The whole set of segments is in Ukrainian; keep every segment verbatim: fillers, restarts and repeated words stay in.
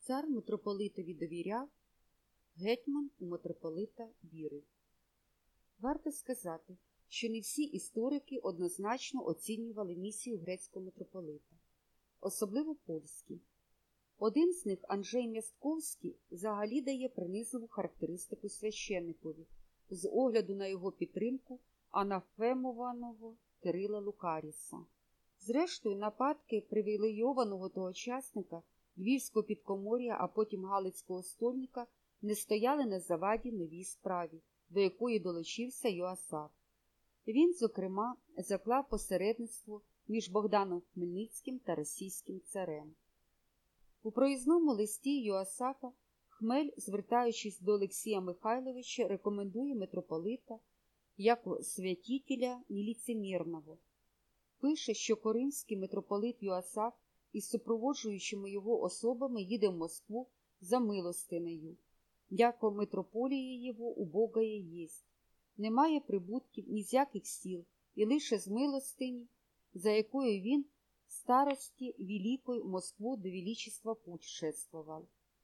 Цар митрополитові довіряв, гетьман у митрополита вірив. Варто сказати, що не всі історики однозначно оцінювали місію грецького митрополита, особливо польські. Один з них, Анджей Мястковський, взагалі дає принизливу характеристику священникові з огляду на його підтримку анафемованого Кирила Лукаріса. Зрештою, нападки привілейованого тогочасника Львівського підкомор'я, а потім Галицького стольника не стояли на заваді новій справі, до якої долучився Йоасаф. Він, зокрема, заклав посередництво між Богданом Хмельницьким та російським царем. У проїзному листі Йоасафа Хмель, звертаючись до Олексія Михайловича, рекомендує митрополита як святителя неліцемірного. Пише, що коримський митрополит Йоасаф із супроводжуючими його особами їде в Москву за милостинею, яко митрополія його убогає єсть. Немає прибутків ні з яких сіл, і лише з милостині, за якою він старості Великої Москву до величества путешествував.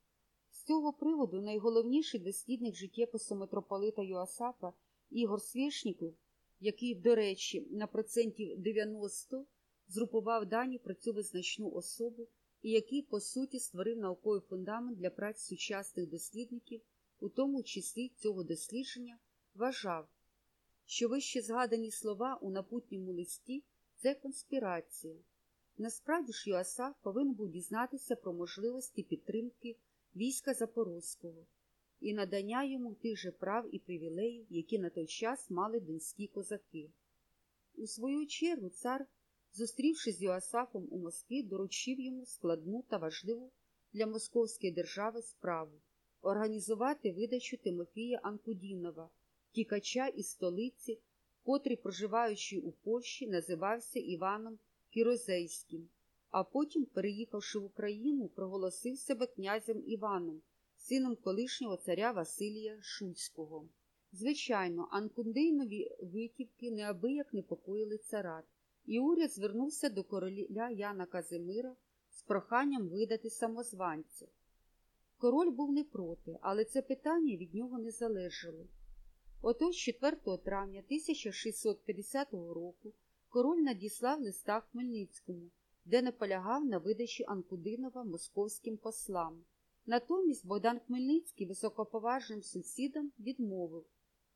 З цього приводу найголовніший дослідник життєпису митрополита Йоасафа Ігор Свєшніков, який, до речі, на процентів дев'яносто згрупував дані про цю визначну особу і який, по суті, створив науковий фундамент для праць сучасних дослідників, у тому числі цього дослідження, вважав, що вище згадані слова у напутньому листі – це конспірація. Насправді ж Йоасаф повинен був дізнатися про можливості підтримки війська Запорозького і надання йому тих же прав і привілеїв, які на той час мали донські козаки. У свою чергу цар, зустрівшись з Йоасафом у Москві, доручив йому складну та важливу для Московської держави справу – організувати видачу Тимофія Анкудінова, тікача із столиці, котрий, проживаючи у Польщі, називався Іваном Кірозейським, а потім, переїхавши в Україну, проголосив себе князем Іваном, сином колишнього царя Василія Шуйського. Звичайно, Анкудинові витівки неабияк непокоїли царат, і уряд звернувся до короля Яна Казимира з проханням видати самозванця. Король був не проти, але це питання від нього не залежало. Отож четвертого травня тисяча шістсот п'ятдесятого року король надіслав листа Хмельницькому, де наполягав на видачі Анкудинова московським послам. Натомість Богдан Хмельницький високоповажним сусідам відмовив.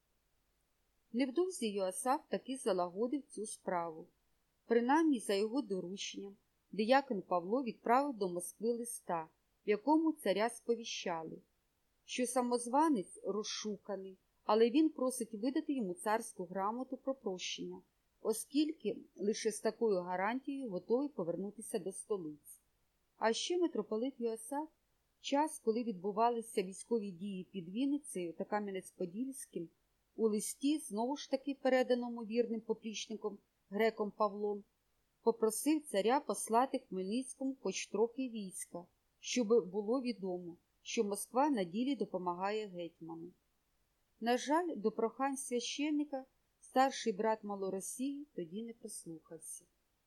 Невдовзі Йоасаф таки залагодив цю справу. Принаймні, за його дорученням, диякон Павло відправив до Москви листа, в якому царя сповіщали, що самозванець розшуканий, але він просить видати йому царську грамоту про прощення, оскільки лише з такою гарантією готовий повернутися до столиці. А ще митрополит Йоасаф, час, коли відбувалися військові дії під Вінницею та Кам'янець-Подільським, у листі, знову ж таки переданому вірним поплічником греком Павлом, попросив царя послати Хмельницькому хоч трохи війська, щоб було відомо, що Москва на ділі допомагає гетьману. На жаль, до прохань священника старший брат Малоросії тоді не прислухався.